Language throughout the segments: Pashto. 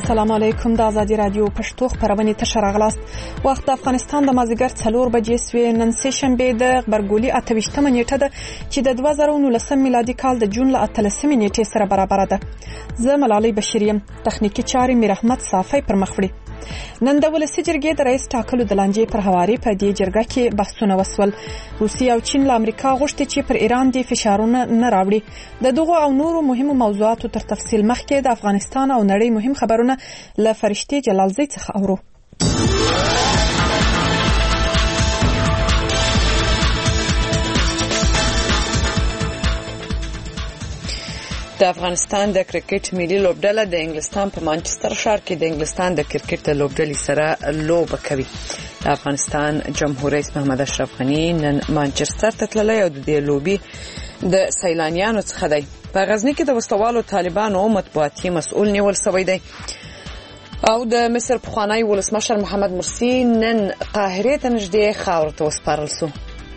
السلام علیکم. د آزادي رادیو پښتو خبرونه تشه راغلاست. وخت د افغانستان د مازیګر 4 بجې سوی. نن سه شنبه د غبرګولي 28مه نیټه ده چې د 2019 میلادي کال د جون ل 13مې نیټې سره برابر ده. زه ملالۍ بشیریم. تخنیکی چارې میر احمد صافی پر مخ وړي. نن د ولسی جرګې د رئیس ټاکلو د لانجې پر حواري په دې جرګه کې بحثونه وسول. روسیه او چین له امریکا غوښتي چې پر ایران د فشارونه نه راوړي. د دغه او نورو مهمو موضوعاتو تر تفصیل مخکې د افغانستان او نړۍ مهم خبرونه له فرشتي جلالزی څخه اورو. د افغانستان د کرکټ ملي لوبډله د انګلستان په مانچستر ښار کې د انګلستان د کرکټ لوبډلې سره لوبه کوي. د افغانستان جمهور رئیس محمد اشرف غنی نن مانچستر ته تللی او د دې لوبي د سیلانیانو څخه دی. په غزنی کې د وسوالو طالبانو مطبوعاتي مسؤل نیول شوی دی. او د مصر پخوانی ولسمشر محمد مرسی نن قاهره ته نږدې خاورو ته وسپارل شو.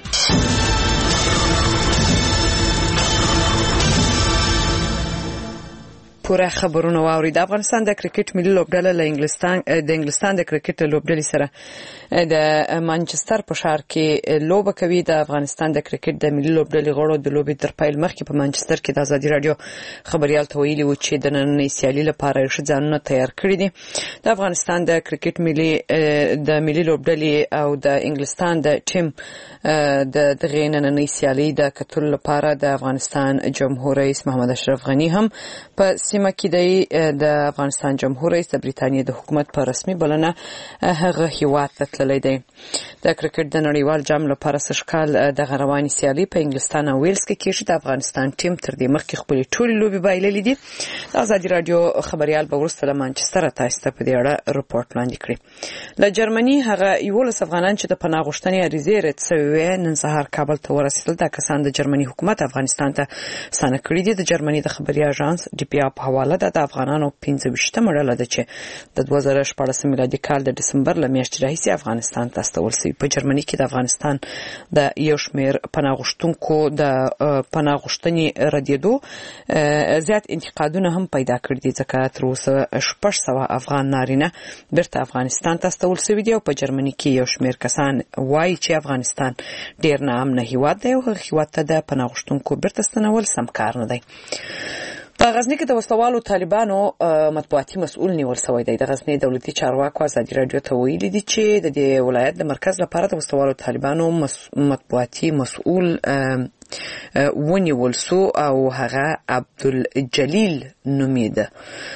پوره خبرونه واوري. د افغانستان د کرکټ ملي لوبډله له انګلستان د کرکټ لوبډلې سره د مانچستر په ښار کې لوبه کوي. د افغانستان د کرکټ د ملي لوبډلې غړو د لوبې تر پیل مخکې په مانچستر کې د آزادي رادیو خبريال ته ویلي و چې د نننۍ سیالي لپاره ښه ځانونه تیار کړي دي. د افغانستان د کرکټ ملي لوبډلې او د انګلستان د ټیم د دغه نننۍ سیالي د کتل لپاره د افغانستان جمهور رئیس محمد اشرف غنی هم په سیمه کې د افغانستان جمهور رئیس د بریتانیا د حکومت په رسمي بلنه هغه هیواد ته تللی دی. د کرکټ د نړیوال جام لپاره سږکال د غرواني سیالي په انګلستان او ویلز کې کېږي. د افغانستان ټیم تر دې مخکې خپلې ټولې لوبې بایللې دي. د آزادي رادیو خبريال به وروسته له مانچستر تاسو ته په دې اړه رپورټ وړاندې کړي. له جرمني هغه 11 افغانان چې د پناه غوښتنې عریضې رد شوې نن سهار کابل ته ورسېدل. دا کسان د جرمني حکومت افغانستان ته ستانه کړي دي. د جرمني د خبري اژانس ډي پی په حواله ده د افغانانو 15مه ډله ده چې د 2014 میلادي کال د دسمبر له میاشتې راهیسې افغانستان ته استول شوی. په جرمني کې د افغانستان د یو شمېر پناه غوښتونکو د پناه غوښتنې ردېدو زیات انتقادونه هم پیدا کړي دي ځکه تر اوسه 600 افغان نارینه بیرته افغانستان ته استول شوي دي او په جرمني کې یو شمېر کسان وایي چې افغانستان ډېر ناامنه هیواد دی او هغه هیواد ته د پناه غوښتونکو بیرته ستنول سم کار نه دی. په غزنی کې د وسوالو طالبانو مطبوعاتي مسؤل نیول شوی دی. د غزنی دولتي چارواکو آزادي رادیو ته ویلي دي چې د دې ولایت د مرکز لپاره د وسوالو طالبانو مطبوعاتي مسؤل ونیول شو او هغه عبدالجلیل نومیده.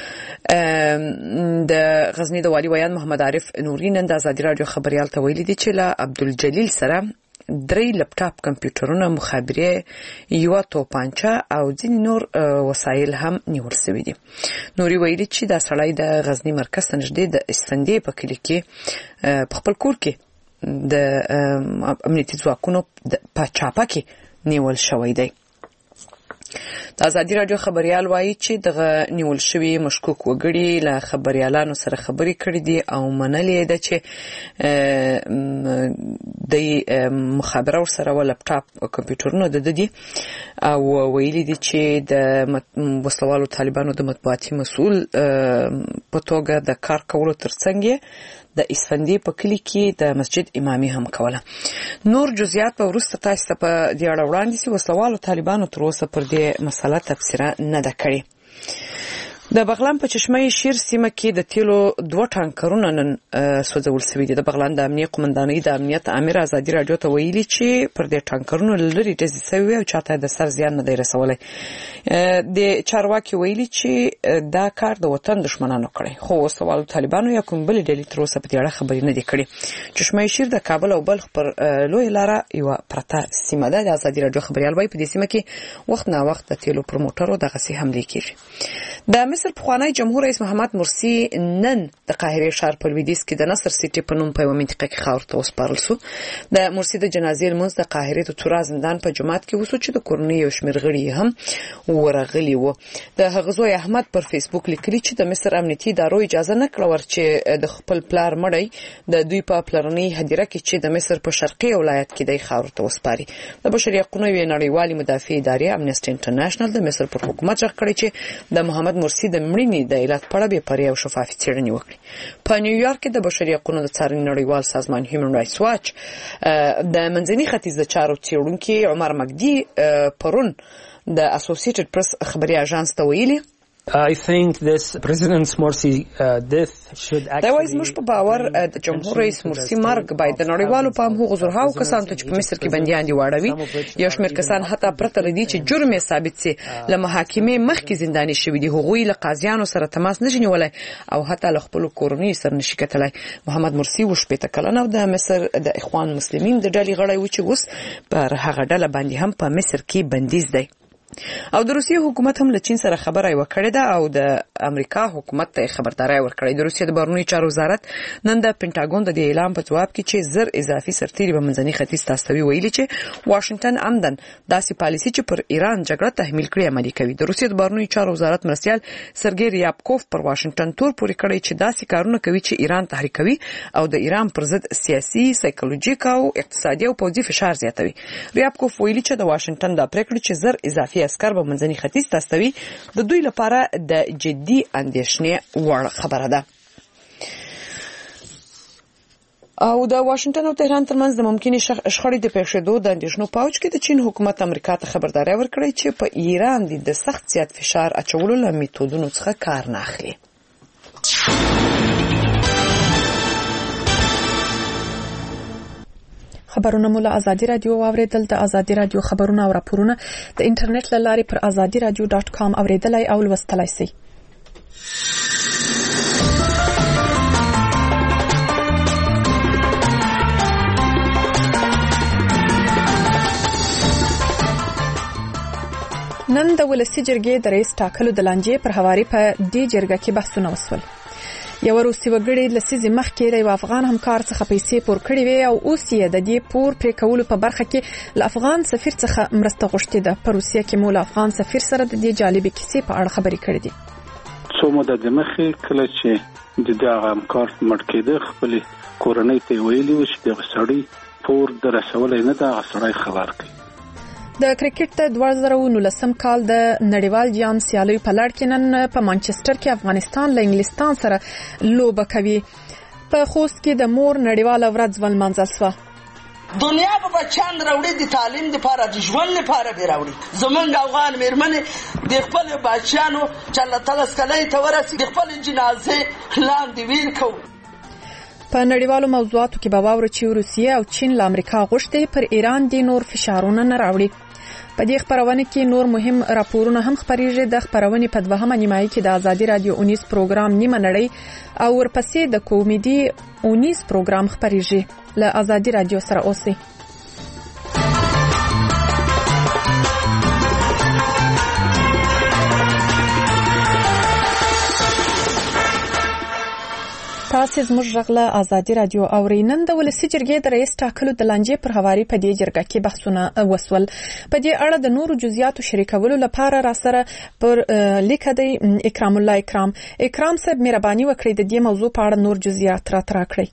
د غزنی د والي ویان محمد عارف نوري نن د آزادي رادیو خبريال ته ویلي دي چې له عبدالجلیل سره 3 لپټاپ کمپیوټرونه، مخابرې، یو توپانچه او ځینې نور وسایل هم نیول شوي دي. نوري ویلي چې دا سړی د غزنی مرکز ته نږدې د اسفندې په کلي کې په خپل کور کې د امنیتي ځواکونو په چاپه کې نیول شوی دی. د آزادي رادیو خبريال وایي چې دغه نیول شوی مشکوک وګړي له خبريالانو سره خبرې کړې دي او منلې ده چې د مخابره ورسره و لپټاپ کمپیوټرونه د دي او ویلي دي چې د وسوالو طالبانو د مطبوعاتي مسؤل په توګه د کار کولو ترڅنګ د اسفندې په کلی کې د مسجد امامي هم کوله. نور جزئیات په وروسته تاسو ته په دې اړه وړاندې شي. وسوالو طالبانو تر اوسه پر دې مسله تفسیر نه ده کړې. د بغلان په چشمه شیر سیمه کې د تیلو 2 ټانکرونه نن سوځول شوي دي. د بغلان د امنیت قومندانۍ د امنیت امیر آزادي رادیو ته ویلي چې پر دې ټانکرونو لري ډزې شوي او چاته د سر زیان نه دی رسولی. د چارواکي ویلي چې دا کار د وطن دښمنانو کړی خو وسوالو طالبانو یا کوم بلې ډلې تر اوسه په دې اړه خبرې نه دي کړې. چشمه شیر د کابل او بلخ پر لوی لاره یو پرته سیمه ده. د آزادي رادیو خبريال وایي په دې سیمه کې وخت نه وخت د تیلو پروموټرو دغسې حملې کېږي. د مصر پخوانی جمهور رئیس محمد مرسی نن د قاهره ښار په لویدیځ کې د نصر سیټي په نوم په یوه منطقه کې خاورو ته وسپارل شو. د مرسی د جنازې لمونځ د قاهرې د تورا زندان په جومات کې وشو چې د کورنۍ یو شمېر غړي هم ورغلي وو. د هغه زوی احمد پر فیسبوک لیکلي چې د مصر امنیتي ادارو اجازه نه کړه ورچې د خپل پلار مړی د دوی په پلرنۍ هدیره کې چې د مصر په شرقي ولایت کې د خاورو ته وسپاري. د بشري حقوقو نړیوالې مدافع ادارې امنیسټي انټرنیشنل د مصر پر حکومت ځخ کړی چې د محمد مرسی د مړینې د علت په اړه بې پرې او شفافې څېړنې وکړي. په نیویارک کې د بشري حقوقو د څارنې نړیوال سازمان هیومن رایټس واچ د منځني ختیځ د چارو څېړونکي عمر مګدي پرون د اسوسییټډ پریس خبري اژانس ته ویلي I think this President Morsi death should actually دا وایي زموږ په باور د جمهور رئیس مرسي مرګ باید د نړیوالو پام هغو زرهاو کسانو ته چې په مصر کې بندیان دي واړوي. یو شمېر کسان حتی پرته له دې چې جرم یې ثابت سي له محاکمې مخکې زنداني شوي دي، هغوی له قاضیانو سره تماس نشي نیولی او حتی له خپلو کورنیو سره نشي کتلی. محمد مرسي 80 کلن او د مصر د اخوان مسلمین د ډلې غړی و چې اوس پر هغه ډله باندې هم په مصر کې بندیز دی. او د روسیې حکومت هم له چین سره خبرې وکړې ده او د امریکا حکومت ته خبرداري ورکړې. د روسیې د بهرنیو چارو وزارت نن د پینټاګون د دې اعلان په جواب کې چې زر اضافي سرتیري به منځني ختیځ ته استوي ویلي چې واشنگټن عمدن داسې پالیسي چې پر ایران جګړه تحمیل کړي عملي کوي. د روسیې د بهرنیو چارو وزارت مرستیال سرګی ریابکوف پر واشنگټن تور پورې کړی چې داسې کارونه کوي چې ایران تحریکوي او د ایران پر ضد سیاسي، سایکولوژیک او اقتصادي او پوځي فشار زیاتوي. ریابکوف ویلي چې د واشنگټن د پریکړې چې زر اضافي عسكر به منځني ختیځ ته استوي د دوی لپاره د جدي اندېښنې وړ خبره ده. او د واشنگټن او تهران ترمنځ د ممکنه شخړې د پیښېدو د اندېښنو په اوج کې د چین حکومت امریکا ته خبرداري ورکړې چې په ایران د سخت زیات فشار اچولو له میتودونو څخه کار نه اخلي. خبرونه مو له ازادي رادیو واوریدل. د ازادي رادیو خبرونه او راپورونه د انټرنیټ له لارې پر azadiradio.com اوریدلای او لوستلای شئ. نن د ولسی جرګې د رئیس ټاکلو د لانجې پر حواري په دې جرګه کې بحثونه وشول. یو روسي وګړي د لسیزې مخکې د افغان همکار څخه پیسې پور کړې وي او اوس یې د دې پور پرې کولو په برخه کې له افغان سفیر څخه مرسته غوښتې ده. په روسیه کې مو له افغان سفیر سره د دې جالبې کیسې په اړه خبرې کړې دي. څو موده د مخې کله چې د دغه همکار مړ کېده خپل کورنۍ ته ویلي و چې د سړی پور د رسولې نه د سړی خبر کړي. د کرکټ د 2019 کال د نړیوال جام سیالي په لړ کې نن په مانچستر کې افغانستان له انګلستان سره لوبه کوي. په خوست کې د مور نړیواله ورځ ولمانځل شوه. دنیا په بچان راوړي د تعلیم لپاره د ژوند لپاره به راوړي. زمونږ افغان مېرمنې د خپل بچیانو چې الله تعالی سکلای ته ورسي د خپل جنازې لاندې ویر کوي. په نړیوالو موضوعاتو کې به واورو چې روسیه او چین له امریکا غوښتي پر ایران د نور فشارونه نه راوړي. په دې خبرونه کې نور مهم راپورونه هم خبريږي. د خبرونه په دوهمه نیمایي کې د ازادي رادیو 19 پروګرام نیمه نړۍ او ورپسې د کومیډي 19 پروګرام خبريږي. له ازادي رادیو سره اوسئ. تاسو زموږ غږله ازادي رادیو اورینن. د ولسی جرګې د رئیس ټاکلو د لانجې پر حواري په دې جرګه کې بحثونه وسول. په دې اړه د نورو جزئیاتو شریکولو لپاره را سره پر لیکدي اکرام الله اکرام صاحب مهرباني وکړئ د دې موضوع په اړه نور جزئیات راکړئ.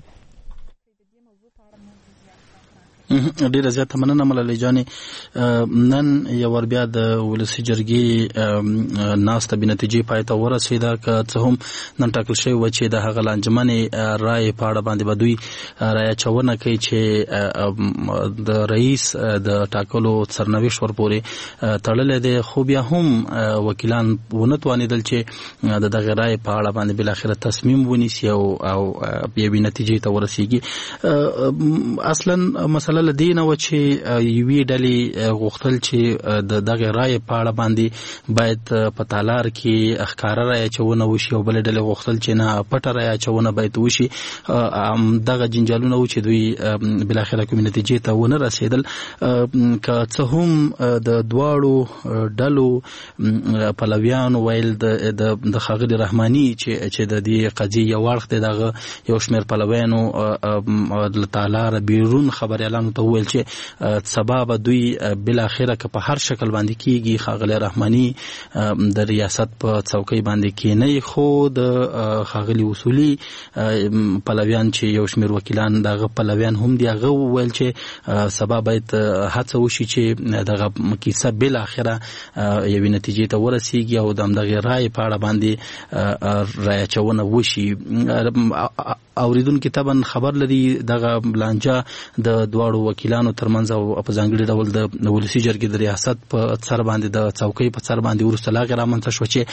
ډیره زیاته مننه ملالۍ جانې. نن یو ور بیا د ولسی جرګې ناسته به نتیجې پای ته ورسېده. که څه هم نن ټاکل شوی و چې د هغه لانجمنې رایې په اړه باندې به دوی رایه چونه کوي چې د رئیس د ټاکلو سرنوشت ورپورې تړلې ده. خو بیا هم وکیلان ونه توانېدل چې د دغه رایې په اړه باندې بل اخر تصمیم ونیسي او بیا نتیجې ته ورسیږي. اصلا مسله لدینه و چې یوې ډلې غوښتل چې د دغه رایې په اړه باندې باید په تالار کې ښکاره رایه چونه وشي او بل ډلې غوښتل چې نه پټه رایه چونه باید وشي. دغه جنجالونه و چې دوی بل اخر کوم نتیجې ته ونه رسیدل. که څه هم د دواړو ډلو پلویانو ویل د ښاغلي رحماني چې د دې قضیې یو وخت دغه یو شمېر پلویانو د تالار بیرون خبري اعلان کسانو ته وویل چې سبا به دوی بل اخره که په هر شکل باندې کیږي ښاغلی رحماني د ریاست په څوکۍ باندې کینی، خو د ښاغلي اصولي پلویان چې یو شمېر وکیلان دغه پلویان هم دي هغه وویل چې سبا باید هڅه وشي چې دغه کیسه بل اخره یوې نتیجې ته ورسیږي او د همدغې رایې په اړه باندې رایه اچونه وشي. اوریدونکي طبعا خبر لري دغه لانجه د دواړو وکیلانو ترمنځ او په ځانګړي ډول د ولسي جرګې د ریاست په سر باندې د څوکۍ په سر باندې وروسته لا غیر رامنځته شو چې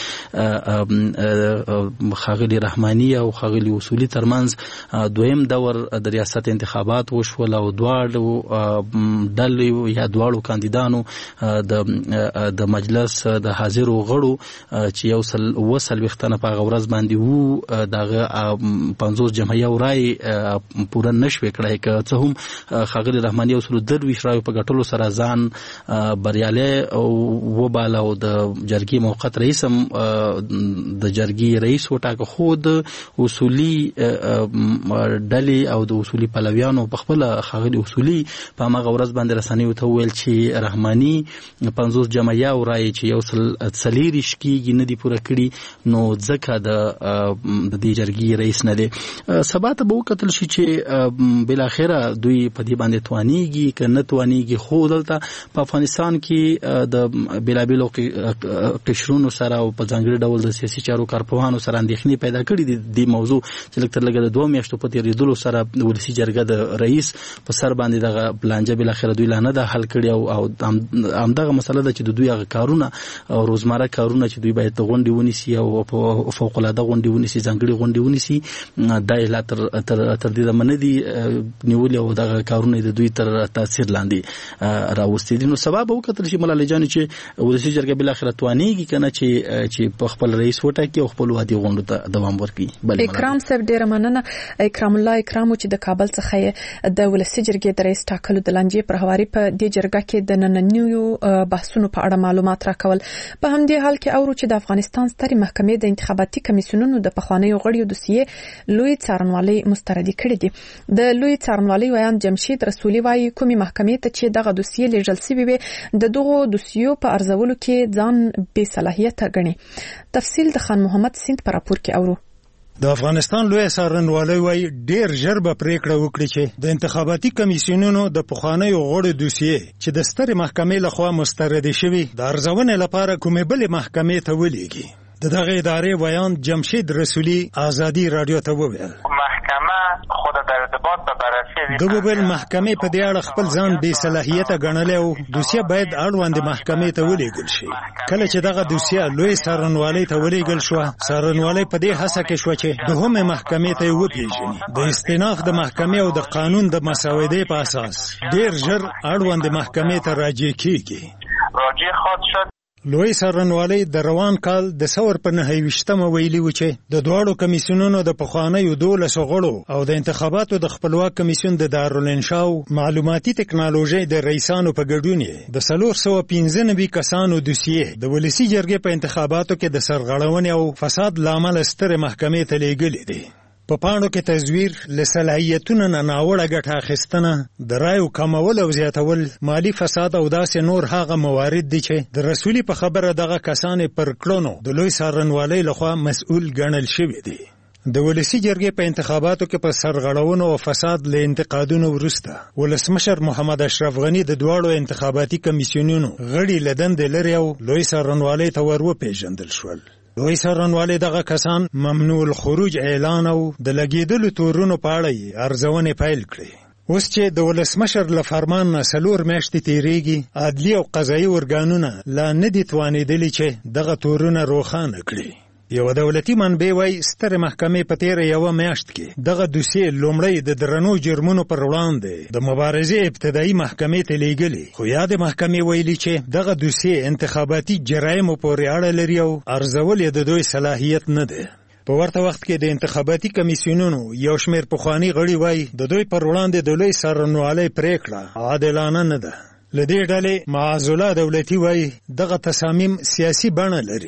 ښاغلي رحماني او ښاغلي اصولي ترمنځ دویم دور د ریاست انتخابات وشول او دواړو ډلې یا دواړو کاندیدانو د مجلس د حاضرو غړو چې یو سل وختنه په غورز باندې وو دغه 50 جمعیه ورای پوره نشوي کړای که څه هم ښاغلي رحماني او سلو درویش رایو په ګټلو سره ځان بریالی وباله او د جرګې موقت رئیس هم د جرګې رئیس وټاکه، خو د اصولي ډلې او د اصولي پلویانو په خپل ښاغلي اصولي په هغه ورځ باندې رسنیو ته وویل چې رحماني 50 جمعیه ورای چې یو سل 40 کېږي نه دي پوره کړي، نو ځکه د دې جرګې رئیس نه دی. سبا ته به وکتل شي چې بل اخره دوی په دې باندې توانیږي که نه توانیږي، خو دلته په افغانستان کې د بېلابېلو قشرونو سره او په ځانګړي ډول د سیاسي چارو کارپوهانو سره اندېښنې پیدا کړي دي دې موضوع چې لږ تر لږه د 2 میاشتو په تېرېدلو سره د ولسي جرګه د رئیس په سر باندې دغه لانجه بل اخره دوی لا نه ده حل کړې او همدغه مسله ده چې د دوی هغه کارونه او روزمره کارونه چې دوی باید د غونډې ونیسي او فوق العاده غونډې ونیسي، ځانګړي غونډې ونیسي، دا لا تر دې دمه نه دي نیولې او دغه کارونه د دوی تر تاثیر لاندې راوستي دي. نو سبا به وکتل شي ملالۍ جانې چې ولسي جرګه بل اخره توانیږي که نه چې په خپل رئیس وټاکي او خپل عادي غونډو ته دوام ورکړي. اکرام صاحب ډېره مننه. اکرام الله اکرام چې د کابل څخه د ولسي جرګې د رئیس ټاکلو د لانجې پر هواري په دې جرګه کې د نننیو بحثونو په اړه معلومات راکول. په همدې حال کې اورو چې د افغانستان سترې محکمې د انتخاباتي کمیسیونونو د پخوانیو غړیو دوسیې لوی څارنوالۍ مستردي کړې دي. د لوی څارنوالۍ ویان جمشید رسولي وايي کومې محکمې ته چې دغه دوسیې لیږل شوې وي د دغو دوسیو په ارزولو کې ځان بې صلاحیته ګڼي. تفصیل د خان محمد سیند په راپور کې اورو. د افغانستان لوی څارنوالۍ وايي ډېر ژر به پریکړه وکړي چې د انتخاباتي کمیسیونونو د پخوانیو غړو دوسیې چې د سترې محکمې لخوا مستردې شوي د ارزونې لپاره کومې بلې محکمې ته ولېږي. د دغه ادارې ویان جمشید رسولي آزادي رادیو ته وویل محکمه خود در ارتباط به بررسی د ویل محکمې په دې اړه خپل ځان بې صلاحیته ګڼلی او دوسیه باید اړوندې محکمې ته ولېږل شي. کله چې دغه دوسیه لوی څارنوالۍ ته ولېږل شوه، څارنوالۍ په دې هڅه کې شوه چې دوهمې محکمې ته یې وپېژني. د استیناف د محکمې او د قانون د مسودې په اساس ډېر ژر اړوندې محکمې ته راجع کېږي. راجع خواهد شد. لوی څارنوالۍ د روان کال د ثور په 9 ویلي و چې د دواړو کمیسیونونو د پخوانیو 12 غړو او د انتخاباتو د خپلواک کمیسیون د دارالانشاء معلوماتي ټکنالوژي د رئیسانو په ګډون د 495 کسانو دوسیې د ولسي جرګې په انتخاباتو کې د سرغړونې او فساد لامل سترې محکمې ته لیږلي دي. په پاڼو کې تزویر، له صلاحیتونو نه ناوړه ګټه اخیستنه، د رایو کمول او زیاتول، مالی فساد او داسې نور هغه موارد دي چې د رسولي په خبره دغه کسانې پر کړنو د لوی څارنوالۍ لخوا مسؤل ګڼل شوي دي. د ولسي جرګې په انتخاباتو کې په سرغړونو او فساد له انتقادونو وروسته ولسمشر محمد اشرف غني د دواړو انتخاباتي کمیسیونونو غړي له دندې لرې او لوی څارنوالۍ ته ور وپېژندل شول. لوی څارنوالۍ دغه کسان ممنوع الخروج اعلان او د لګېدلو تورونو په اړه یې ارزونې پیل کړې. اوس چې د ولسمشر له فرمان نه 4 میاشتې تېرېږي، عدلي او قضایي ارګانونه لا نه دي توانېدلي چې دغه تورونه روښانه کړي. یو دولتي منبع وایي سترې محکمې په تېره 1 میاشت کې دغه دوسیې لومړی د درنو جرمونو پر وړاندې د مبارزې ابتدایي محکمې ته لیږلي، خو یادې محکمې ویلي چې دغه دوسیې انتخاباتي جرایمو پورې اړه لري او ارزول یې د دوی صلاحیت نه دی. په ورته وخت کې د انتخاباتي کمیسیونونو یو شمېر پخواني غړي وایي د دوی پر وړاندې د لوی څارنوالۍ پریکړه عادلانه نه ده. له دې ډلې معاذ الله دولتي وایي دغه تصامیم سیاسي بڼه لري.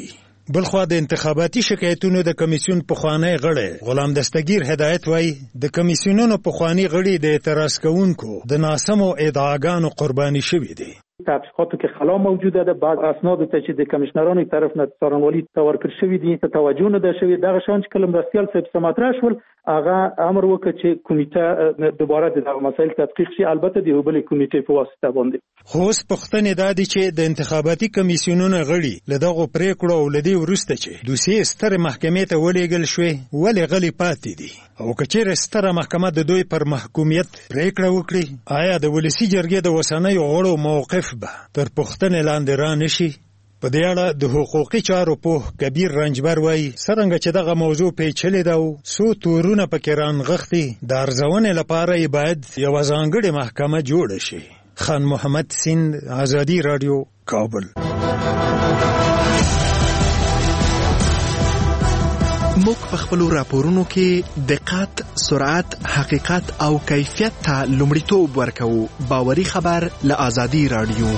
بلخوا د انتخاباتي شکایتونو د کمیسیون پخوانی غړی غلام دستگیر هدایت وای د کمیسیونونو پخوانی غړي د اعتراض کوونکو د ناسمو ادعاګانو قرباني شوي دي. تحقیقاتو کې خلا موجوده ده، بعض اسناد ته چې د کمشنرانو طرف نه څارنوالي ته ورکړل شوی دي ته توجه نه ده شوی. دغه شان چې کله مرستیال صاحب سماترا شول هغه امر وکړ چې کمیټه دوباره د مسایل تحقیق شي، البته د یو بل کمیټې په واسطه باندې. خو اوس پوښتنه دا دي چې د انتخاباتي کمیسیونونو غړي له دغه پریکړو او لدی ورسته چې دوسیې ستر محکمې ته ولېږل شوې ولې غلي پاتې دي او کچېر ستر محکمه د دوی پر محکومیت پریکړه وکړي، آیا د ولسی جرګې د وسنۍ غړو موقف به تر پوښتنې لاندې را نشي؟ په دې اړه د حقوقي چارو په کبیر رنجبر وایي څرنګه چې دغه موضوع پیچلې ده او څو تورونه پکې رانغښتي، د ارزونې لپاره یې باید یوه ځانګړې محکمه جوړه شي. خان محمد سیند، آزادي راډیو، کابل. موږ په خپلو راپورونو کې دقت، سرعت، حقیقت او کیفیت ته لومړیتوب ورکوو. باوري خبر له آزادي راډیو.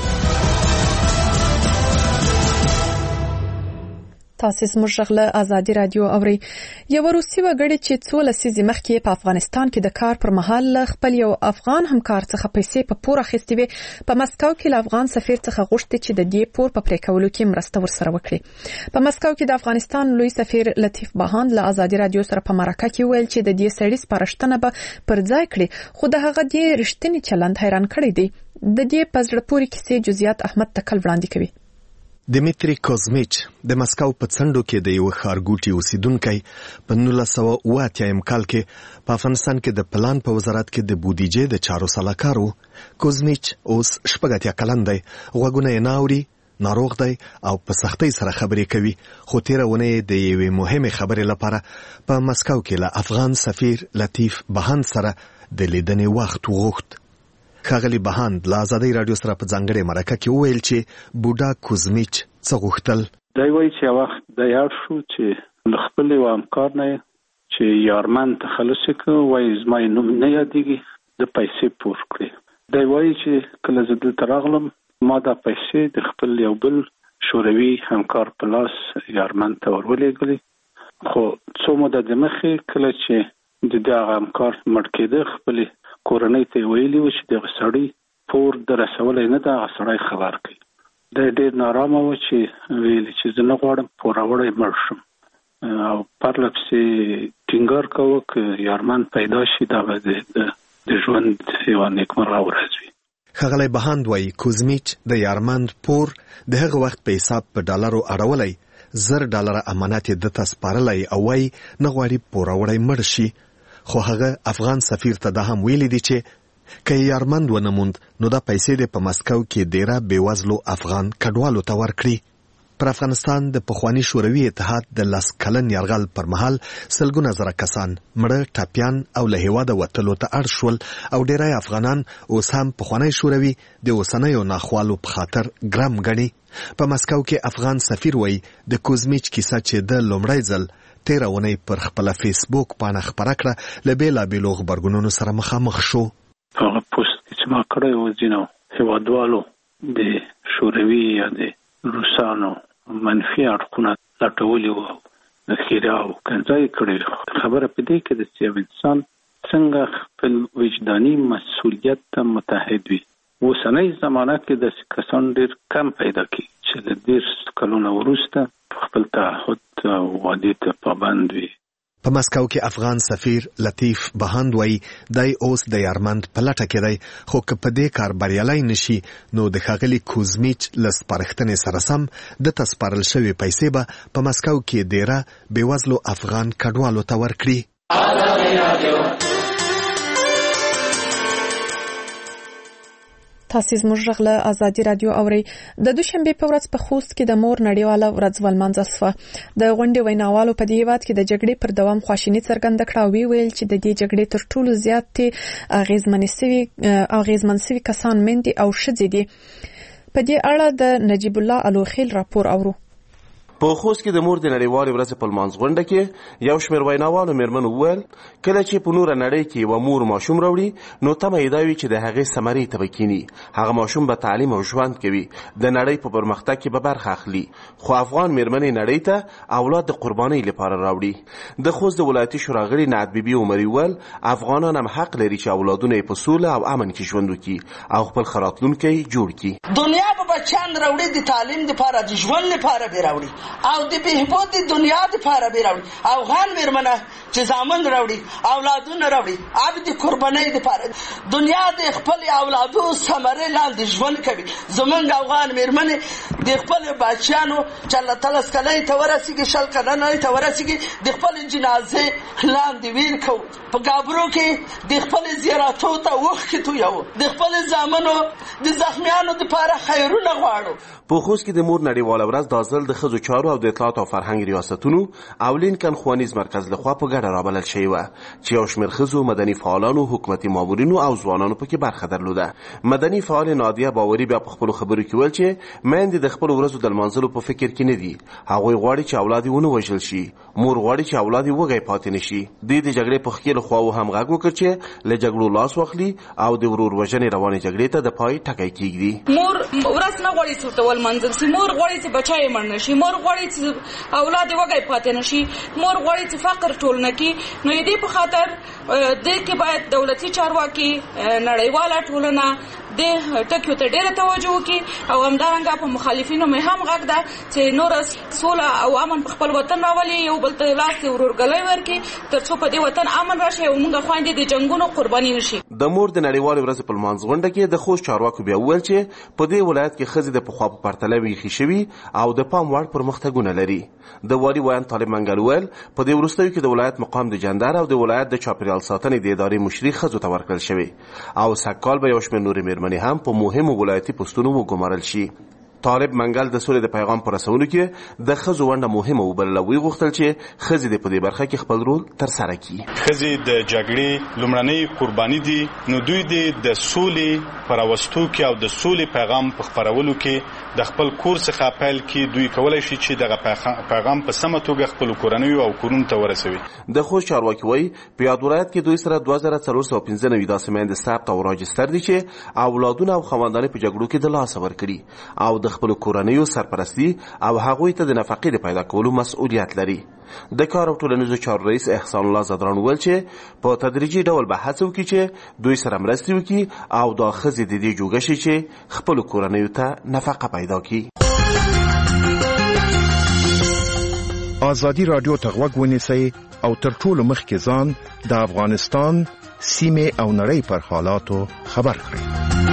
تاسو زموږ غږ له آزادي راډیو اورئ. یو روسي وګړي چې 14 لسیزې مخکې په افغانستان کې د کار پر مهال خپل یو افغان همکار څخه پیسې په پور اخیستې وې، په مسکو کې له افغان سفیر څخه غوښتي چې د دې پور په پرې کولو کې مرسته ورسره وکړي. په مسکو کې د افغانستان لوی سفیر لطیف بهاند له آزادي راډیو سره په مرکه کې ویل چې د دې سړي سپارښتنه به پر ځای کړي، خو د هغه دې رښتینی چلند حیران کړی دی. د دې په زړه پورې کیسې جزئیات احمد تکل وړاندې کوي. دمیتری کوزمیچ د مسکو په څنډو کې د یو ښارګوټي اوسیدونکی په 1988 کال کې په افغانستان کې د پلان په وزارت کې د بودیجې د چارو سلاکارو. کوزمیچ اوس 80 کلن دی، غوږونه یې نه اوري، ناروغ دی او په سختۍ سره خبرې کوي، خو تیره ونې د یوې مهمې خبرې لپاره په مسکو کې له افغان سفیر لطیف بهاند سره د لیدنې وخت وغوښت. ښاغلي بهاند له آزادۍ راډیو سره په ځانګړې مرکه کې وویل چې بوډا کوزمیچ څه غوښتل. دی وایي چې وخت د یاد شو چې له خپل یو همکار نه چې یارمن تخلص وکړ، وایي زما نوم نه یادېږي، د پیسې پور کړې. دی وایي چې کله زه دلته راغلم ما دا پیسې د خپل یو بل شوروي همکار په لاس یارمن ته ورولېږلې، خو څو موده دمخې کله چې د دغه همکار مړ کېده خپلې کورنۍ ته ویلي و چې دغه سړی پور د رسولی نه ده، هغه سړی خبر کوي. دی ډېر نارامه و چې ویلي چې زه نه غواړم پوروړی مړ شم او پرله پسې ټینګار کوه که یارمن پیدا شي دغه د ژوند یوه نیکمرغه ورځ وي. ښاغلی بهاند وایي کوزمیچ د یارمند پور د هغه وخت په حساب په ډالرو اړولی، $10 امانت یې دته سپارلی او وایي نه غواړي پوروړی مړ شي، خو هغه افغان سفیر ته دا هم ویلي دي چې که یارمند ونه موند نو دا پیسې د په مسکو کې ډیره بېوزلو افغان کډوالو ته ورکړي. پر افغانستان د پخواني شوروي اتحاد د 10 کلن یرغل پر مهال سلګونه زره کسان مړه، ټاپیان او له هېواده وتلو ته اړ شول او ډیری افغانان اوس هم پخوانی شوروي د اوسنیو ناخوالو په خاطر ګرم ګڼي. په مسکو کې افغان سفیر وایي د کوزمیچ کیسه چې د لومړی ځل تیره اونۍ پر خپله فیسبوک پاڼه خپره کړه له بېلابېلو غبرګونونو سره مخامخ شو. هغه پوسټ چې ما کړی و ځینو هېوادوالو د شوروي یا د روسانو منفي اړخونه لټولي وو، ذخیره او کنځای کړی. خبره په دې کې ده چې یو انسان څنګه خپل وجداني مسؤلیت ته متحد وي. اوسنۍ زمانه کې داسې کسان ډېر کم پیدا کېږي چې د 10 کلونو وروسته خپل تعهد او وعدې ته پابند وي. په مسکو کې افغان سفیر لطیف بهاند وایي دی اوس د یارمند په لټه کې دی، خو که په دې کار بریالی نشي نو د ښاغلي کوزمیچ له سپارښتنې سره سم دته سپارل شوې پیسې به په مسکو کې ډیره بېوزلو افغان کډوالو ته ورکړي. تاسو زموږ غږ له آزادي راډیو اورئ. د دوشنبه په ورځ په خوست کې د مور نړیواله ورځ ولمانځل شوه. د غونډې ویناوالو په دې هیواد کې د جګړې پر دوام خواشیني څرګنده کړه او ویل چې د دې جګړې تر ټولو زیات اغیزمن سوي کسان میندې او ښځې دي. په دې اړه د نجیب الله الوخیل راپور اورو. په خوست کې د مور د نړیوالې ورځې په لمانځ غونډه کې یو شمېر ویناوالو مېرمنو وویل کله چې په نوره نړۍ کې یوه مور ماشوم راوړي نو تمه یې دا وي چې د هغې ثمرې ته به کیني، هغه ماشوم به تعلیم او ژوند کوي، د نړۍ په پرمختګ کې به برخه اخلي. خو افغان مېرمنې نړۍ ته اولاد د قربانۍ لپاره راوړي. د خوست د ولایتي شورا غړي نعت بیبي عمري وویل افغانان هم حق لري چې اولادونه یې په سوله او امن کې ژوند وکړي او خپل ښه راتلونکی جوړ کړي. دنیا به بچیان راوړي د تعلیم دپاره د ژوند لپاره به راوړي او د بهبود د دنیا دپاره به راوړي. افغان مېرمنه چې زامن راوړي اولادونه راوړي اب د قربانۍ دپاره دنیا د خپل اولادو ثمرې لاندې ژوند کوي. زمونږ افغان مېرمنې د خپل بچیانو چې الله تعالی سکلۍ ته ورسېږي 20 کلنۍ ته ورسېږي د خپل جنازې لاندې ویر کوو. په ګابرو کې د خپل زیارتو ته اوښکې تویوو. د خپل زامنو د زخمیانو دپاره خیرونه غواړو. په خوست کې د مور نړیواله ورځ دا ځل د ښځو چارو او د اطلاعات او فرهنګ ریاستونو او لینکن ښوونیز مرکز لخوا په ګډه رابلل شوې وه چې یو شمېر ښځو، مدني فعالانو، حکومتي مامورینو او ځوانانو پکې برخه درلوده. مدني فعال نادیه باوري بیا په خپلو خبرو کې ویل چې میندې د خپلو ورځو د لمانځلو په فکر کې نه دي. هغوی غواړي چې اولاد یې ونه وژل شي. مور غواړي چې اولاد یې وږی پاتې نه شي. دوی د جګړې په ښکېلو خواوو هم غږ وکړ چې له جګړو لاس واخلي او د ورور وژنې روانې جګړې ته د پای ټکی کېږدي. مور ورځ نه غواړي چې ورته ولمانځل شي. مور غواړي چې بچی یې مړ نه شي. مور غواړي چې اولاد یې وږی پاتې نه شي. مور غواړي چې فقر ټول نه کړي. نو د دې په خاطر دې کې باید دولتي چارواکي، نړیواله ټولنه د ټکیو ته ډېره توجه وکړي او همدارنګه په مخالفینو مې هم غږ ده چې نور سوله او امن په خپل وطن راولي، یو بل ته لاس د ورورګلوي ورکړي تر څو په دې وطن امن راشي او موږ خویندې د جنګونو قرباني نشي. د مور د نړیوالې ورځې په لمانځ غونډه کې د خوست چارواکو بیا وویل چې په دې ولایت کې ښځې د پخوا په پرتله ویښې شوي او د پام وړ پرمختګونه لري. د والي ویان طالب منګل وویل په دې وروستیو کې د ولایت مقام د جندر او د ولایت د چاپیریال ساتنې د ادارې مشري ښځو ته ورکړل شوی او سږکال به یو شمېر نورې مېرمنې هم په مهمو ولایتي پوستونو وګمارل شي. طالب منګل د سولې د پیغام په رسولو کې د ښځو ونډه مهمه وبلله. ویې غوښتل چې ښځې دې په دې برخه کې خپل رول ترسره کړي. ښځې د جګړې لومړنۍ قرباني دي، نو دوی دې د سولې په راوستو کې او د سولې پیغام په خپرولو کې د خپل کور څخه پیل کړي. دوی کولی شي چې دغه پیغام په سمه توګه خپلو کورنیو او کورونو ته ورسوي. د خوست چارواکي وایي په یاد ولایت کې دوی سره 2495 داسې میندې ثبت او راجستر دي چې اولادونه او خاوندانې په جګړو کې د لاسه ورکړي او د خپل کورنیو سرپرستی او هغوی ته د نفقې د پیدا کولو مسؤلیت لري. د کار او ټولنیزو چارو رئیس احسان الله زدران وویل چې په تدریجي ډول به هڅه وکړي چې دوی سره مرستې وکړي او دا ښځې د دې جوګه شي چې خپلو کورنیو ته نفقه پیدا کړي. ازادي راډیو ته غوږ ونیسئ او تر ټولو مخکې ځان د افغانستان سیمې او نړۍ پر حالاتو خبر کړئ.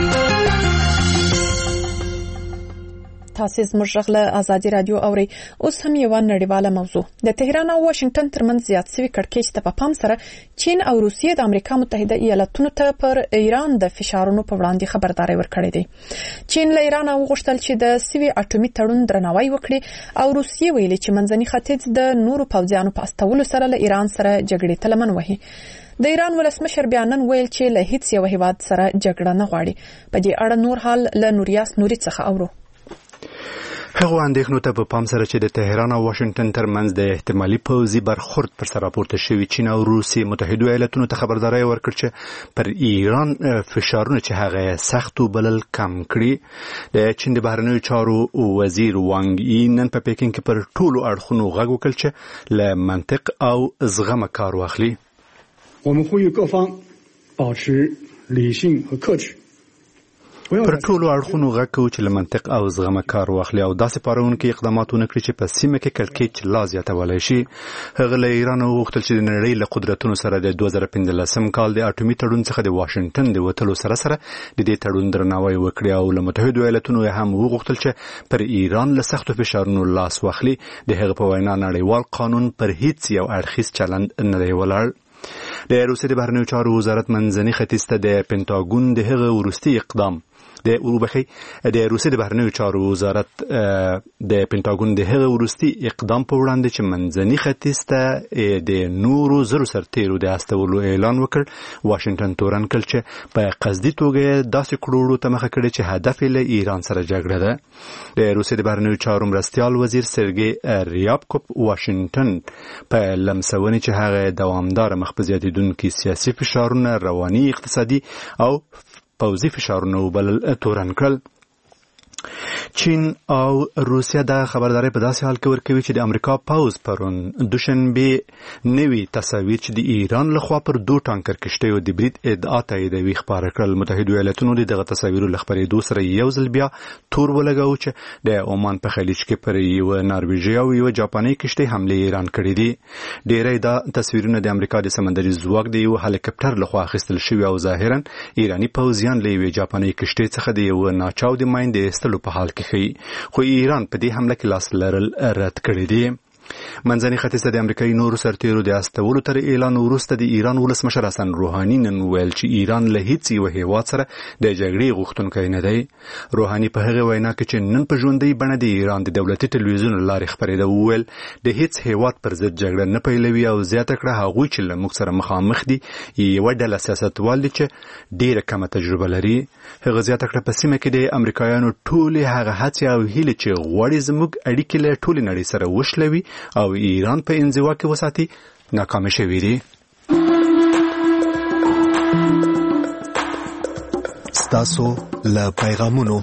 تاسو زموږ غږ له ازادي رادیو اوري. اوس هم یو نړیواله موضوع. د تهران او واشنگټن ترمنځ زیات شوی کړکېچ ته په پام سره چین او روسیې د امریکا متحده ایالاتونو ته پر ایران د فشارونو په وړاندې خبرداري ورکړې ده. چین له ایران غوښتل چې د سوي اټومي تړون درناوی وکړي او روسیې ویلي چې منځني ختیځ د نورو پوځیانو په استولو سره له ایران سره جګړې ته لمن وهي. د ایران ولسمشر بیا نن ویل چې له هیڅ یو هیواد سره جګړه نه غواړي. په دې اړه نور حال له نوریاس نوري څخه اورو. هغه اندېښنو ته په پام سره چې د تهران او واشنگټن ترمنځ د احتمالي پوځي برخورد پر سر راپورته شوی چین او روسیې متحده ایالاتونو ته خبرداری ورکړ چې پر ایران فشارونه چې هغه سخت وبلل کم کړي. د چین د بهرنیو چارو وزیر وانګ یی نن په پیکینګ کې پر ټولو اړخونو غږ وکړ چې له منطق او زغم کار واخلي. 我们呼吁各方保持理性和克制 پر ټولو اړخونو غږ کوو چې له منطق او زغم کار واخلي او داسې پارونکي اقدامات ونکړي چې په سیمه کې کړکېچ لا زیاتولی شي. هغه له ایران وغوښتل چې د نړۍ له قدرتونو سره د 2015 کال د اټومي تړون څخه د واشنګټن د وتلو سره د دې تړون درناوی وکړي او له متحده ایالاتونو هم وغوښتل چې پر ایران له سختو فشارونو لاس واخلي. د هغه په وینا نړیوال قانون پر هیڅ یو اړخیز چلند نه دی ولاړ. د روسیې د بهرنیو چارو وزارت منځني ختیځ ته د پینټاګون د هغه وروستي اقدام د د اروبخي د روسي د بهرنیو چارو وزارت د پینټاګون د هغه ورستي اقدام په وړاندې چې منځني ختیځ ته د نورو زرو سرتیرو د استولو اعلان وکړ واشنگټن تورن کړ چې په قصدي توګه داسې کړوړو ته مخه کړي چې هدف یې له ایران سره جګړه ده. د روسي د بهرنیو چارو مرستیال وزیر سرګي ریابکوف واشنگټن په لمسونې چې هغه دوامدار مخ په زیاتېدونکي سیاسي فشارونه رواني اقتصادي او پوځي فشارونه وبلل تورن کړل. چین او روسیا د خبرداري په داسې حال کې ورکوي چې د امریکا پوځ پرون دوشنبه نوي تصاویر چې د ایران لخوا پر 2 ټانکر کشتیو د برید ادعا تاییدوي خبره کړل. متحده ایالاتونو دغه تصاویرو له خبرېدو سره یو ځل بیا تور ولګاو چې د عمان په خلیج کې پر یو نارویژي او یو جاپاني کشتۍ حمله ایران کړې دي. ډېری دا تصویرونه د امریکا د سمندري ځواک د یو هلیکاپټر لخوا اخیستل شوي او ظاهرا ایرانی پوځیان له یو جاپاني کشتۍ څخه د یو ناچاو د ماین د استلو په حال کې خي، خو ایران په دې حمله کې لاس لرل رد کړی دی. منځني ختیځ ته د امریکایي نورو سرتیرو د استولو تر اعلان وروسته د ایران ولسمشر حسن روحاني نن ویل چې ایران له هیڅ یو هیواد سره د جګړې غوښتونکی نه دی. روحاني په هغه وینا کې چې نن په ژوندۍ بڼه د ایران د دولتي تلویزیون لارې خبرېده وویل د هیڅ هیواد پر ضد جګړه نه پیلوي او زیاته کړه هغوی چې له موږ سره مخامخ دي یوه ډله سیاستوال دي چې ډېره کمه تجربه لري. هغه زیاته کړه په سیمه کې د امریکایانو ټولې هغه هڅې او هیلې چې غواړي زموږ اړیکې له ټولې نړۍ سره وشلوي او ایران په انزوا کې وساتي ناکام شوی دی. ستاسو له پیغامونو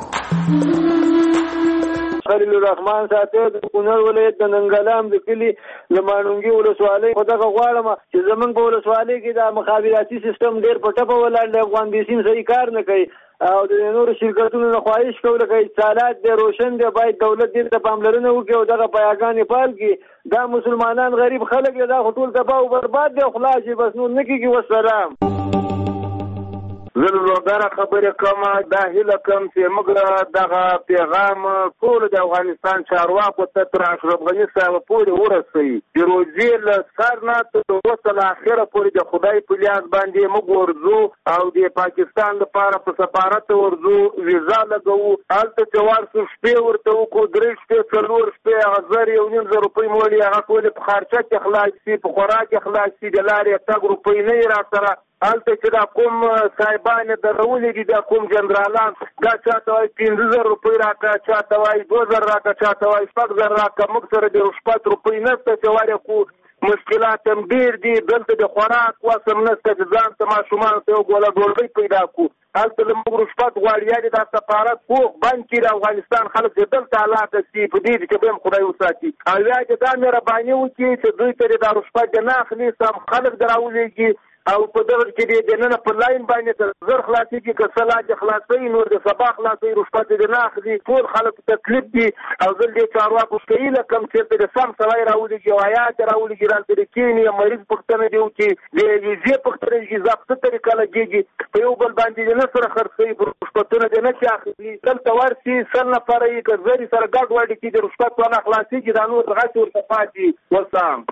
خلیل الرحمن ساتو د کونړ ولایت د ننګلام د کلی لمانونګي ولسوالۍ خو دغه غواړم چې زمونږ په ولسوالۍ کې د مخابراتي سیستم ډېر په ټپه ولاړ دی. افغان بیسیم صحیح کار نه کوي او د نورو شرکتونو نه خواهش کوله چې اتصالات د روشن دی باید دولت دې ته پاملرنه وکړي او دغه پیاګانې پال کړي. دا مسلمانان غریب خلک دی، دا ټول تباہ او برباد دی، خلاص بس نور نه کېږي. والسلام. زه لوګره خبرې کوم دا هیله کوم چې موږ دغه پیغام ټول د افغانستان چارواکو ته تر اشرف غني صاحب پورې ورسوي چې روزي له سر نه تر اوسه له اخره پورې د خدای په لیاز باندې موږ ورځو او د پاکستان لپاره په سفارت ورځو ویزا لګوو. هلته چې ورسو شپې ورته وکړو 3 شپې 4 شپې 1,500 روپۍ مولي هغه ټولې په خرچه کې خلاص شي، په خوراک کې خلاص شي، د لارې تګ روپۍ نه یې راسره. هلته چې دا کوم صاحبان درولې دي دا کوم جنرالان دا چاته وایي 5,000 روپۍ راکړه، چاته وایي 2,000 راکړه، چاته وایي 6,000 راکړه. موږ سره د رشوت روپۍ نشته چې وایي کو مشکلات هم ډېر دي. دلته د خوراک وسم نشته چې ځان ته ماشومانو ته یو ګوله ډوډۍ پیدا کړو. هلته له موږ رشوت غواړي یا د سفارت پوخ بند کړي د افغانستان خلک چې دلته علاقه شي په دې کې به هم خدای وساتي او یا چې دا مهرباني وکړي چې دوی ته د رشوت نه اخلي سم خلک دراولېږي او په دغه کې د نن په لاین باندې زر خلاصيږي که صلاح خلاصي نور د سبا خلاصي رشوت دې نه اخلي. ټول خلک تکلیف دي او ځل دې چارواکو کوي لکه چې د سم سوای راولېږي او حیات راولېږي راځي د کینی مریض پښتنه دی چې د ویزې پښتنه کې ضبط طریقه لګيږي په یو بل باندې نه سره خرڅي رشوتونه دې نه چې اخلي. دلته ورسي سل نفر یې کزري سره ګډ وډی کې د رشوت ونه خلاصيږي دا نور دغه څور صفاتي. والسلام.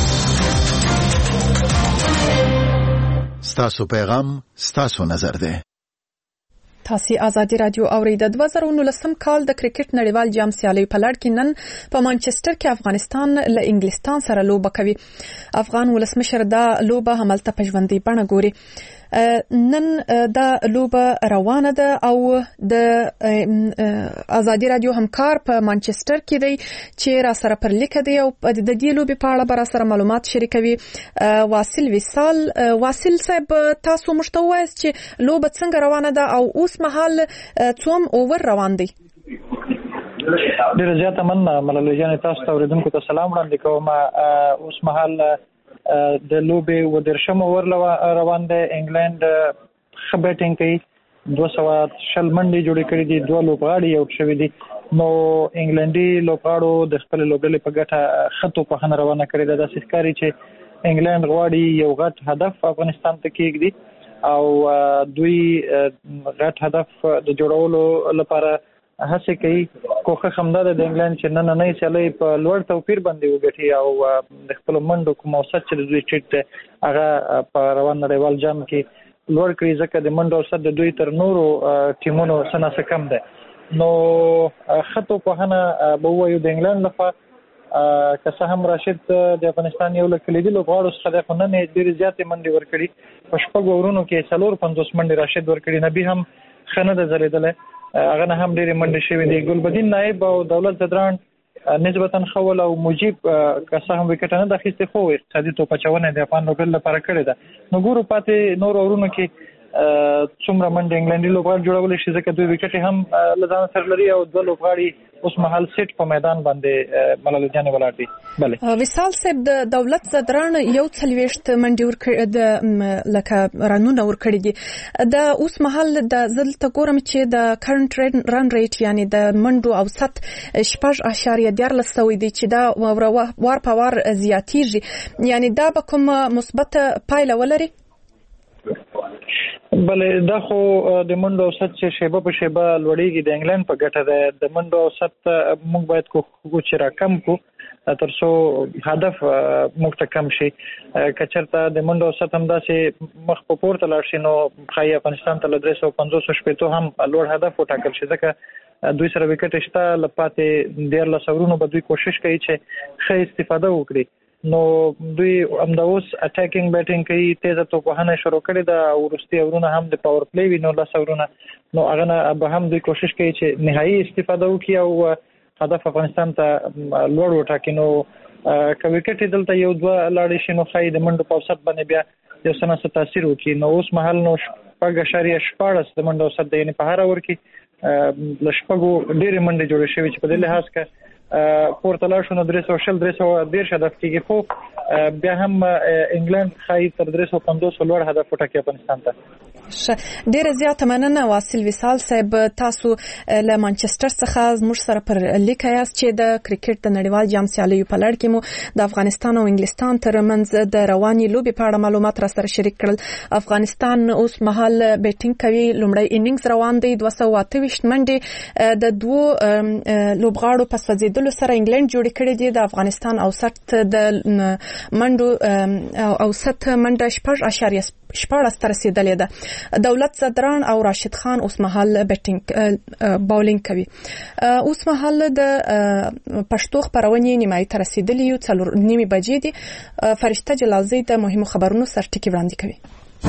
ستاسو پیغام ستاسو نظر ده. تاسو آزادی رادیو اورید. 2019 کال د کرکټ نړیوال جام سیالي په لړ کې نن په مانچستر کې افغانستان له انګلستان سره لوبه کوي. افغان ولسمشر دا لوبه هملته په ژوندۍ بڼه ګوري. نن دا لوبه روانه ده او د آزادی رادیو همکار په مانچستر کې دی چې را سره پر لیک دی او د دې لوبې په اړه بر سره معلومات شریکوي. واصل وصال. واصل صاحب تاسو مشته وایست چې لوبه څنګه روانه ده او اوس مهال څوم اوور روان دی؟ ډیره زیاته مننه ملالۍ جان. تاسو ته اوریدونکو ته سلام وړاندې کوم. اوس مهال د لوبې ودرشم اوور روان دی. انګلند ښه بیټینګ کوي، 220 منډې جوړې کړې دي، 2 لوبغاړي آوټ شوي دي. نو انګلندي لوبغاړو د خپل لوبډلې په ګټه ښه توپخانه روانه کړې ده. داسې ښکاري چې انګلند غواړي یو غټ هدف افغانستان ته کېږدي او دوی غټ هدف د جوړولو لپاره هڅه کوي. کوښښ همدا ده د انګلند چې نننۍ سیالۍ په لوړ توپیر باندې وګټي او د خپلو منډو کوم اوسط چې د دوی ټیټ هغه په روان نړیوال جام کې لوړ کړی ځکه د منډو اوسط د دوی تر نورو ټیمونو څخه کم ده. نو خطو په هنه به وایو د انګلند لخوا که څه هم راشد د افغانستان یو له کلیدي لوبغاړو څخه د نن ډېرې زیاتې منډې ورکړي په شپږو اورونو کې 450 منډې راشد ورکړي. نبی هم ښه نه ده ځلېدلی، هغه نه هم ډېرې منډې شوې دي. ګلبدین نایب او دولت زدران نسبتا خول او مجيب که څه هم وکټ نه د اخیستې، خو اقتصادي توپچونه د افغان لوبډل لپاره کړې ده. نو ګورو پاتې نور اورونو کې څومره منډې انګلندي لوبغاړي جوړولی شي، ځکه دوی وکټې هم له ځان سره لري او دوه لوبغاړي اوس مهال سیټ په میدان باندې ملالۍ جانې ولاړ دي. بله وصال صاحب د دولت زدران یو 40 منډې ورکړي د لکه رانونه ورکړي دي. د اوس مهال د زلته ګورم چې د کرنٹ رن ریټ یعنی د منډو اوسط 6.14 دی چې دا وار په وار زیاتیږي، یعنی دا به کوم مثبت پایله ولري؟ بله دا خو د منډو اوسط چې شیبه په شیبه لوړیږي د انګلند په ګټه ده. د منډو اوسط موږ باید کوښښ چې راکم کو تر څو هدف موږ ته کم شي. که چېرته د منډو اوسط همداسې مخ په پورته لاړ شي نو ښایي افغانستان ته له 350 هم لوړ هدف وټاکل شي، ځکه دوی سره وکټې شته. له پاتې 13 اورونو به دوی کوشش کوي چې ښه استفاده وکړي. نو دوی همدا اوس اټیکینګ بیټینګ کوي، تیزه توپوهنه شروع کړې ده او وروستي اورونه هم د پاور پلی وي 19 اورونه. نو هغه نه به هم دوی کوشش کوي چې نهایي استفاده وکړي او هدف افغانستان ته لوړ وټاکي. نو که وکټې دلته یو دوه لاړې شي نو ښایي د منډو په اوسط باندې بیا یو څه نه څه تاثیر وکړي. نو اوس مهال نو 6.14 د منډو اوسط دی، یعنې په هر اور کې له شپږو ډېرې منډې جوړې شوې چې په دې لحاظ که پورته لاړ شو نو 310 هدف کېږي، خو بیا هم انګلند ښایي تر 350 لوړ هدف وټاکي افغانستان ته. ډیره زیاته مننه واصل وصال صاحب. تاسو له مانچستر څخه زموږ سره پر لیک یاست چې د کرکټ د نړیوال جام سیالیو په لړ کې مو د افغانستان او انګلستان ترمنځ د رواني لوبې په اړه معلومات را سره شریک کړل. افغانستان اوس مهال بیټینګ کوي، لومړی انینګز روان دی، 228 منډې د دوو لوبغاړو په سوځیدلو سره انګلند جوړ کړي دي. د افغانستان اوسط د منډو اوسط منډه 14 تر رسیدلې ده. دولت زدران او راشد خان اوس مهال بیټینګ باولینګ کوي. اوس مهال د پښتو خبرونه نیمایي تر رسیدلې یو 4:30 بجې دي. فرشته جلالزی د مهمو خبرونو سرټکی وړاندې کوي.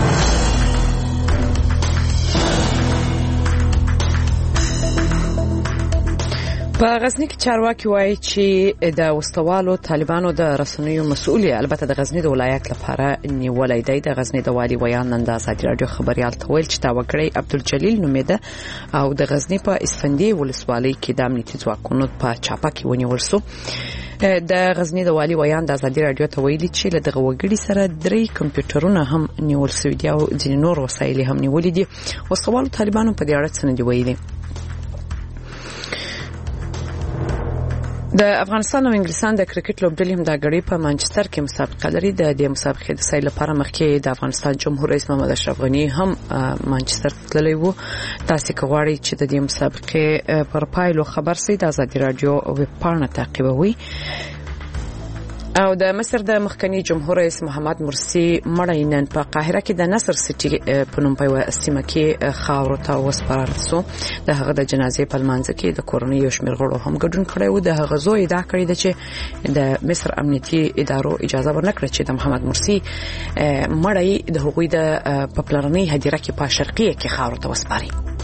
په غزنی کې چارواکي وایي چې د وسوالو طالبانو د رسنیو مسؤلیت البته د غزنی د ولایت لپاره نیولای دی. د غزنی د والی ویان نن د آزادي رادیو خبريال ته ویل چې دا وګړي عبدالجلیل نومیده او د غزنی په اسفندی ولسوالۍ کې د امنیتي ځواکونو په چاپه کې ونیول شو. د غزنی د والی ویان د آزادي رادیو ته ویلي چې له دغه وګړي سره 3 کمپیوټرونه هم نیول شوي دي او ځینې نور وسایل هم نیولې دي. وسوالو طالبانو په دې اړه څه نه دی ویلي. د افغانستان او انګلستان د کرکټ لوبډلې هم د غړي په مانچستر کې مسابقه لري. د دې مسابقې د سیل لپاره مخکې د افغانستان جمهور رئیس محمد اشرف غنی هم مانچستر تللی وو. تاسو کوغړی چې د دې مسابقې پر پایلو خبر سي د آزادي رادیو ویب پاڼه تعقیبوي. او د مصر د مخکنی جمهور رئیس محمد مرسی مړی نن په قاهره کې د نصر سټي په نوم په سیمه کې خاور ته وسپارل شو. د هغه د جنازې په لمانځه کې د کورنۍ یو شمېر غړو هم ګډون کړی و. د هغه زوی ادعا کړې ده چې د مصر امنیتي ادارو اجازه ورنکړه چې د محمد مرسی مړی د هغوی د پپلرنۍ هدیره کې په شرقیه کې خاور ته وسپاري.